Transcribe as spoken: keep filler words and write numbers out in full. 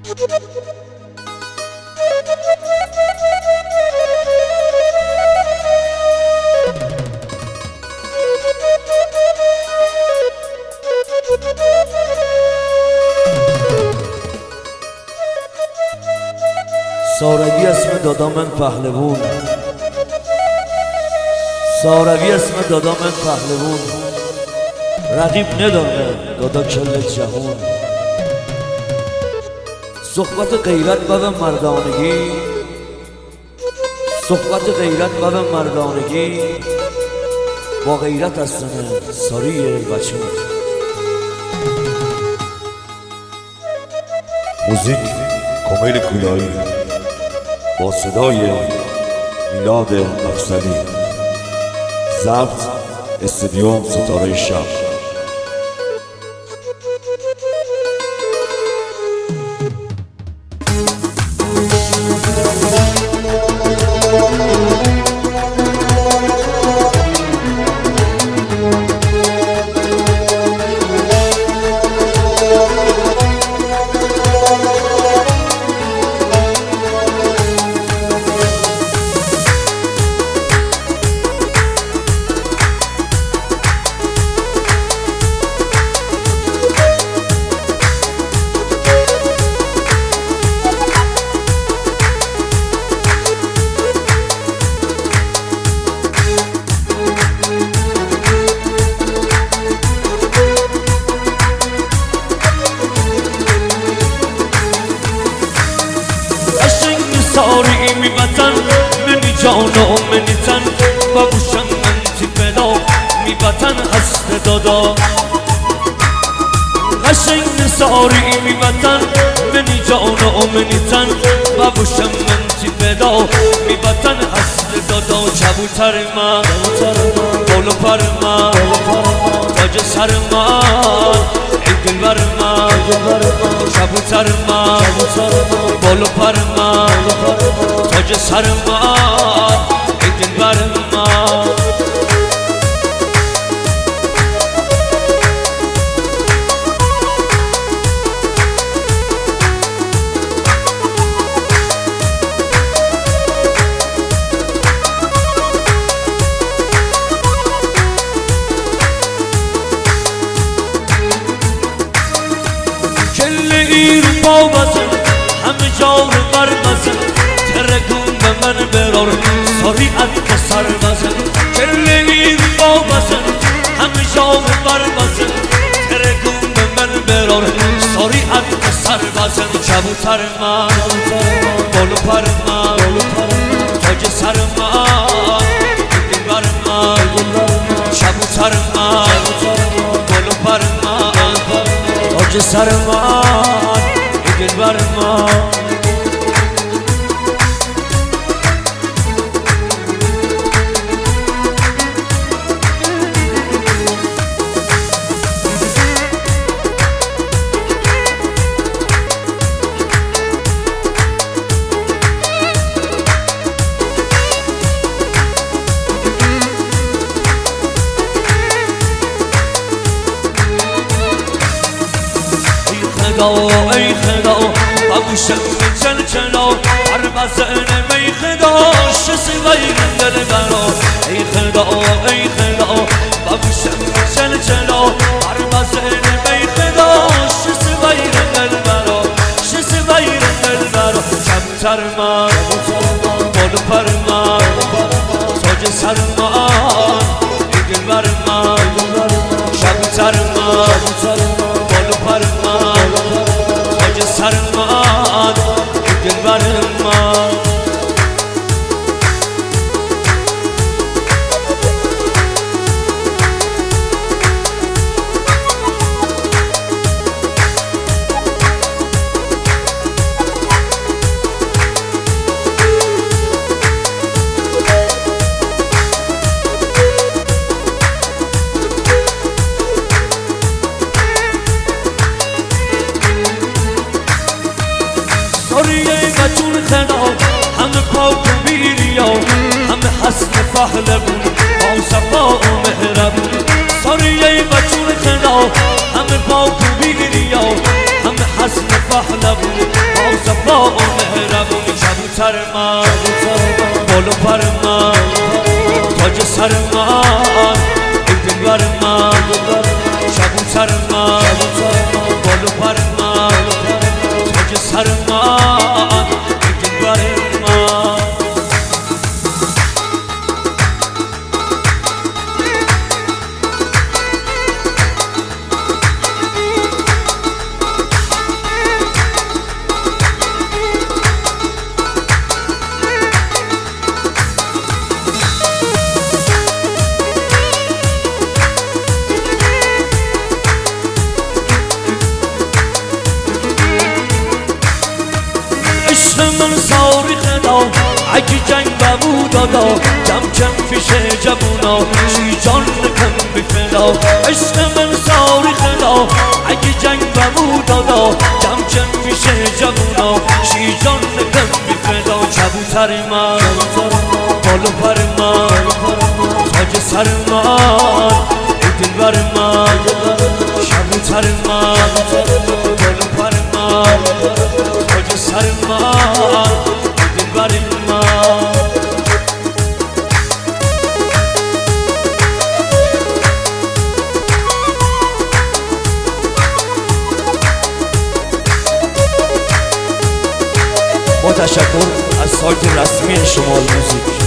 سارگی اسم دادا من پهلوون، سارگی اسم دادا من پهلوون، رقیب نداره دادا کل جهون. صحبت غیرت و مردانگی، صحبت غیرت و مردانگی، با غیرت از سنه ساری بچون. موزیک کمیل کولایی با صدای میلاد افضلی، ضبط استودیو ستاره شب. ساری می وطن منی جان و منی تن، بابوشم من تی فدا می وطن هست دادا. قشنگ ساری می وطن منی جان و منی تن، بابوشم من تی فدا می وطن هست دادا. کبوتر من بال و پر من تاج سر من ای دلبر من، کبوتر من بال و پر من تاج سر من ای دلبر من. کل ایر با بزن همه جار بر بزن، ترکون به من برار ساری ات سر بزن. کل ایر با بزن همه جار بر بزن، ترکون به من برار ساری ات سر بزن. کبوتر من بال و پر من تاج سر من دلبر من، کبوتر من بال و پر من تاج سر من دلبر من. ای خدا بابوشم چل چلا هر بزن می خدا شسی وی دل برا. ای خدا ای خدا بابوشم چل چلا هر بزن می خدا شسی وی دل برا، شسی وی دل برا. کبوتر من بال و پر من تاج سر من ای دلبر من، کبوتر من بال و پر من تاج سر من ای دلبر من. بچون خدا همه پاک و بیریا، همه حسن پهلوون با صفا و مهربون. ساریه بچون خدا همه پاک و بیریا، همه حسن پهلوون با عشق من صاریخ دا اگه جنگ بمو دادا کم کم فیشه جوونا شی جان کم بفدا عشق من صاریخ دا اگه جنگ بمو دادا کم کم فیشه جوونا شی جان کم بفدا کبوتر من بالو پر من تاج سر من ای دلبر من کبوتر من بالو پر من تاج سر من ای دلبر من با تشکر از سایت رسمی شمال موزیک.